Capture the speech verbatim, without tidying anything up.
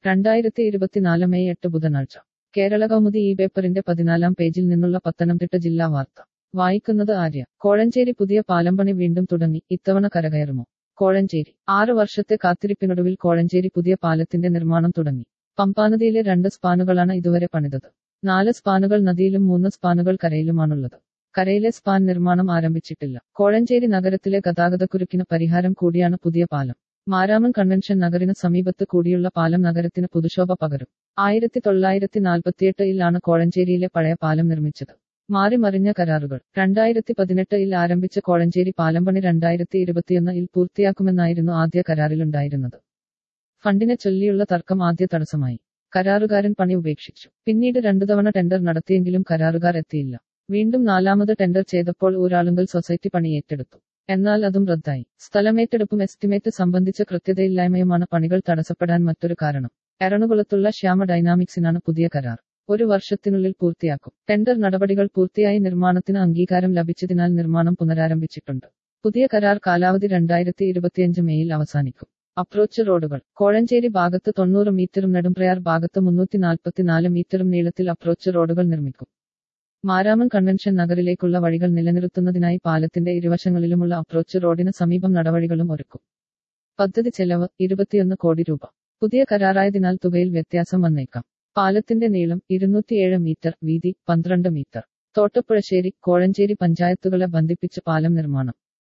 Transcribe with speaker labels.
Speaker 1: രണ്ടായിരത്തി ഇരുപത്തിനാല് മെയ് എട്ട് ബുധനാഴ്ച കേരള കൗമുദി ഈ പേപ്പറിന്റെ പതിനാലാം പേജിൽ നിന്നുള്ള പത്തനംതിട്ട ജില്ലാ വാർത്ത വായിക്കുന്നത് ആര്യ. കോഴഞ്ചേരി പുതിയ പാലം പണി വീണ്ടും തുടങ്ങി, ഇത്തവണ കരകയറുമോ? കോഴഞ്ചേരി. ആറ് വർഷത്തെ കാത്തിരിപ്പിനൊടുവിൽ കോഴഞ്ചേരി പുതിയ പാലത്തിന്റെ നിർമ്മാണം തുടങ്ങി. പമ്പാനദിയിലെ രണ്ട് സ്പാനുകളാണ് ഇതുവരെ പണിതത്. നാല് സ്പാനുകൾ നദിയിലും മൂന്ന് സ്പാനുകൾ കരയിലുമാണുള്ളത്. കരയിലെ സ്പാൻ നിർമ്മാണം ആരംഭിച്ചിട്ടില്ല. കോഴഞ്ചേരി നഗരത്തിലെ ഗതാഗതക്കുരുക്കിന് പരിഹാരം കൂടിയാണ് പുതിയ പാലം. മാരാമൺ കൺവെൻഷൻ നഗറിന് സമീപത്ത് കൂടിയുള്ള പാലം നഗരത്തിന് പുതുശോഭ പകരും. ആയിരത്തി തൊള്ളായിരത്തി നാൽപ്പത്തിയെട്ട് ഇലാണ് കോഴഞ്ചേരിയിലെ പഴയ പാലം നിർമ്മിച്ചത്. മാറി മറിഞ്ഞ കരാറുകൾ. രണ്ടായിരത്തി പതിനെട്ട് ഇൽ ആരംഭിച്ച കോഴഞ്ചേരി പാലം പണി രണ്ടായിരത്തി ഇരുപത്തിയൊന്ന് ഇൽ പൂർത്തിയാക്കുമെന്നായിരുന്നു ആദ്യ കരാറിലുണ്ടായിരുന്നത്. ഫണ്ടിനെ ചൊല്ലിയുള്ള തർക്കം ആദ്യ തടസ്സമായി. കരാറുകാരൻ പണി ഉപേക്ഷിച്ചു. പിന്നീട് രണ്ടു തവണ ടെൻഡർ നടത്തിയെങ്കിലും കരാറുകാർ എത്തിയില്ല. വീണ്ടും നാലാമത് ടെൻഡർ ചെയ്തപ്പോൾ ഊരാളുങ്കൽ സൊസൈറ്റി പണി ഏറ്റെടുത്തു. എന്നാൽ അതും റദ്ദായി. സ്ഥലമേറ്റെടുപ്പും എസ്റ്റിമേറ്റ് സംബന്ധിച്ച കൃത്യതയില്ലായ്മയുമാണ് പണികൾ തടസ്സപ്പെടാൻ മറ്റൊരു കാരണം. എറണാകുളത്തുള്ള ശ്യാമ ഡൈനാമിക്സിനാണ് പുതിയ കരാർ. ഒരു വർഷത്തിനുള്ളിൽ പൂർത്തിയാക്കും. ടെൻഡർ നടപടികൾ പൂർത്തിയായി നിർമ്മാണത്തിന് അംഗീകാരം ലഭിച്ചതിനാൽ നിർമ്മാണം പുനരാരംഭിച്ചിട്ടുണ്ട്. പുതിയ കരാർ കാലാവധി രണ്ടായിരത്തി ഇരുപത്തിയഞ്ച് മെയ്യിൽ അവസാനിക്കും. അപ്രോച്ച് റോഡുകൾ. കോഴഞ്ചേരി ഭാഗത്ത് തൊണ്ണൂറ് മീറ്ററും നെടുംപ്രയാർ ഭാഗത്ത് മുന്നൂറ്റി നാൽപ്പത്തിനാല് മീറ്ററും നീളത്തിൽ അപ്രോച്ച് റോഡുകൾ നിർമ്മിക്കും. മാരാമൺ കൺവെൻഷൻ നഗറിലേക്കുള്ള വഴികൾ നിലനിർത്തുന്നതിനായി പാലത്തിന്റെ ഇരുവശങ്ങളിലുമുള്ള അപ്രോച്ച് റോഡിന് സമീപം നടവഴികളും ഒരുക്കും. പദ്ധതി ചെലവ് ഇരുപത്തിയൊന്ന് കോടി രൂപ. പുതിയ കരാറായതിനാൽ തുകയിൽ വ്യത്യാസം വന്നേക്കാം. പാലത്തിന്റെ നീളം ഇരുന്നൂറ്റിയേഴ് മീറ്റർ, വീതി പന്ത്രണ്ട് മീറ്റർ. തോട്ടപ്പുഴശ്ശേരി, കോഴഞ്ചേരി പഞ്ചായത്തുകളെ ബന്ധിപ്പിച്ച് പാലം നിർമ്മാണം.